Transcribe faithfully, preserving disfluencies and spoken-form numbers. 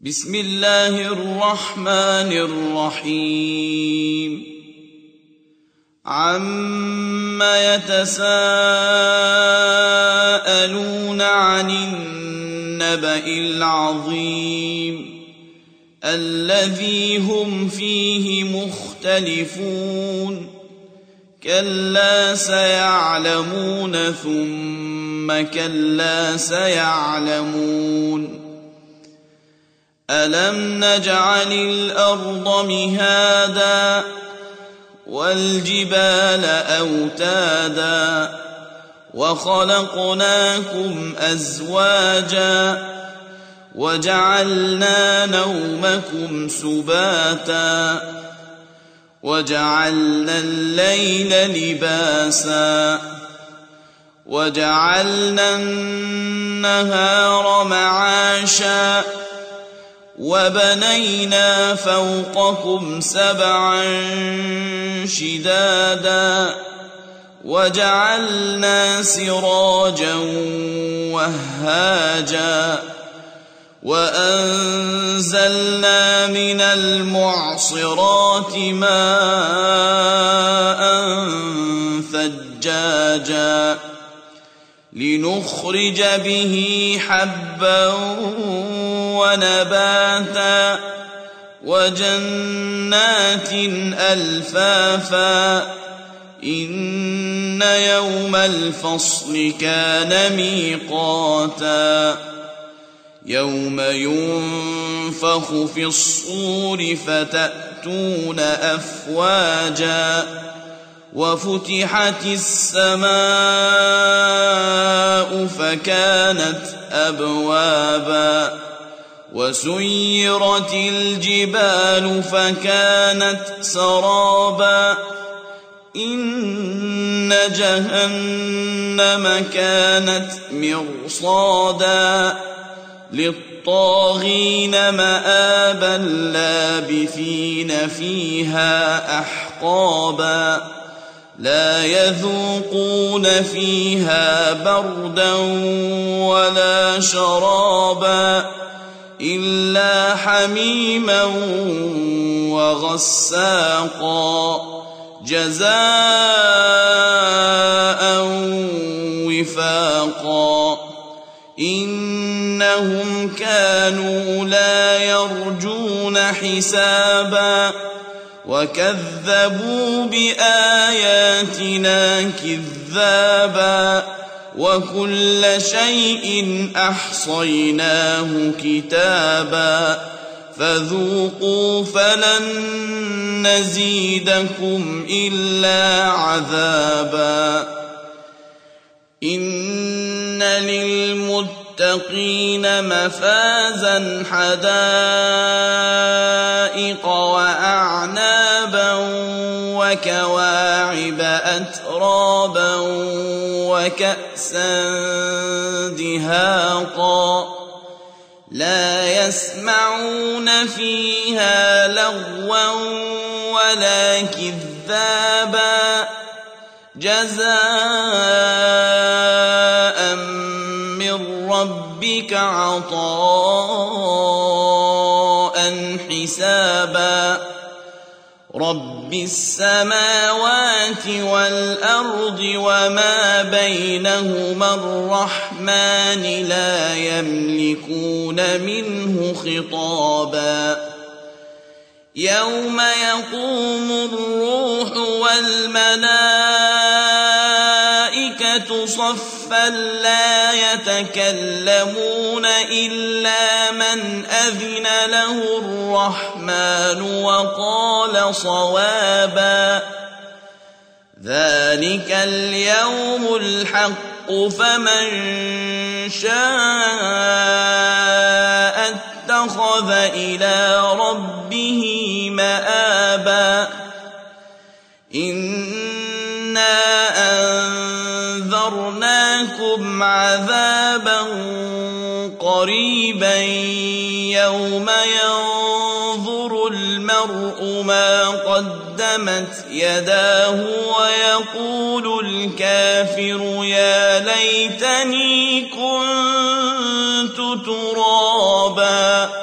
بسم الله الرحمن الرحيم عَمَّ يتساءلون عن النبأ العظيم الذي هم فيه مختلفون كلا سيعلمون ثم كلا سيعلمون ألم نجعل الأرض مهادا والجبال أوتادا وخلقناكم أزواجا وجعلنا نومكم سباتا وجعلنا الليل لباسا وجعلنا النهار معاشا وبنينا فوقكم سبعا شدادا وجعلنا سراجا وهاجا وأنزلنا من المعصرات ماء ثجاجا لنخرج به حبا ونباتا وجنات ألفافا إن يوم الفصل كان ميقاتا يوم ينفخ في الصور فتأتون أفواجا وفتحت السماء فكانت أبوابا وسيرت الجبال فكانت سرابا إن جهنم كانت مرصادا للطاغين مآبا لابثين فيها أحقابا لا يذوقون فيها بردا ولا شرابا إلا حميما وغساقا جزاء وفاقا إنهم كانوا لا يرجون حسابا وكذبوا بآياتنا كذابا وكل شيء أحصيناه كتابا فذوقوا فلن نزيدكم إلا عذابا إن للمتقين مفازا حدائق وأعنابا وكواعب أترابا وكأسا دهاقا لا يسمعون فيها لغوا ولا كذابا جزاء من ربك عطاء حسابا رب السماوات والأرض وما بينهما الرحمن لا يملكون منه خطابا يوم يقوم الروح والملائكة صفا لا يتكلمون إلا من أذن له الرحمن وقال صوابا ذلك اليوم الحق فمن شاء اتخذ إلى ربه مآبا إنا أنذرناكم عذابا قريبا يوم ينظر المرء ما قدمت يداه ويقول الكافر يا ليتني كنت ترابا